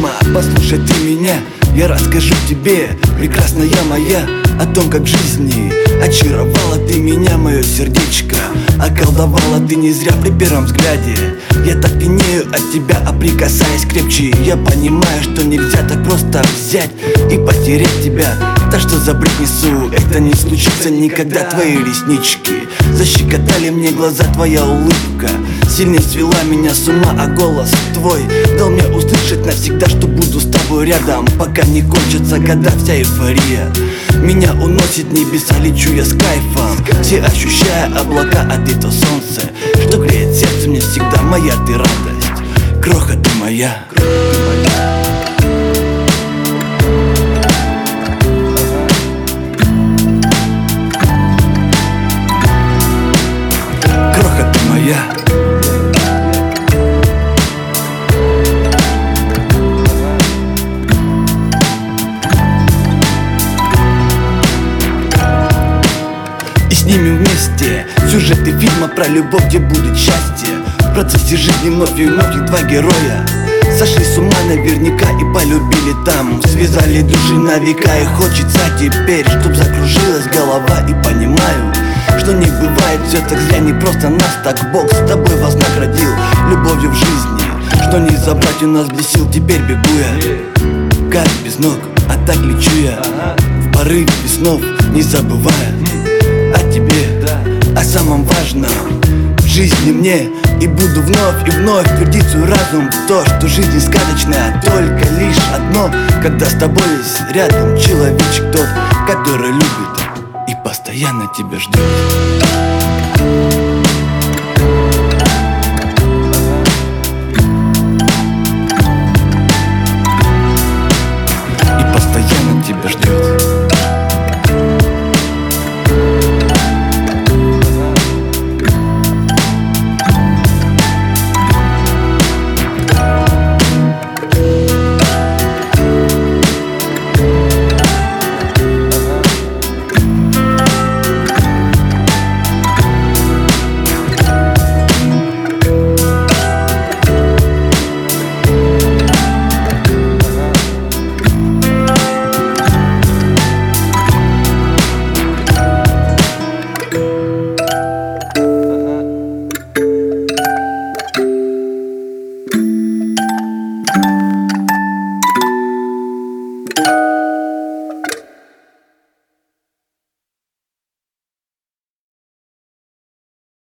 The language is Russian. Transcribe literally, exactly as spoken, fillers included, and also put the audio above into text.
мимо, послушай ты меня. Я расскажу тебе, прекрасная моя, о том, как в жизни очаровала ты меня, мое сердечко. Околдовала ты не зря при первом взгляде. Я так пьянею от тебя, а прикасаясь крепче, я понимаю, что нельзя так просто взять и потерять тебя. Так что забыть несу, это не случится никогда. Твои реснички защекотали мне глаза, твоя улыбка сильнее свела меня с ума, а голос твой дал мне услышать навсегда, что буду с тобой рядом, пока не кончатся года. Вся эйфория меня уносит в небеса, лечу я с кайфом, все ощущая облака, а ты то солнце, что греет сердце мне всегда. Моя ты радость, кроха ты моя. Кроха ты моя. Снимем вместе сюжеты фильма про любовь, где будет счастье. В процессе жизни вновь и вновь их два героя сошли с ума наверняка и полюбили там. Связали души на века, и хочется теперь, чтоб закружилась голова. И понимаю, что не бывает все так зря, не просто нас так Бог с тобой вознаградил любовью в жизни, что не забрать у нас без сил. Теперь бегу я, как без ног, а так лечу я в порыве снов, не забывая о тебе, о самом важном в жизни мне. И буду вновь и вновь твердить свой разум в то, что жизнь сказочная, а только лишь одно, когда с тобой есть рядом человечек тот, который любит и постоянно тебя ждет.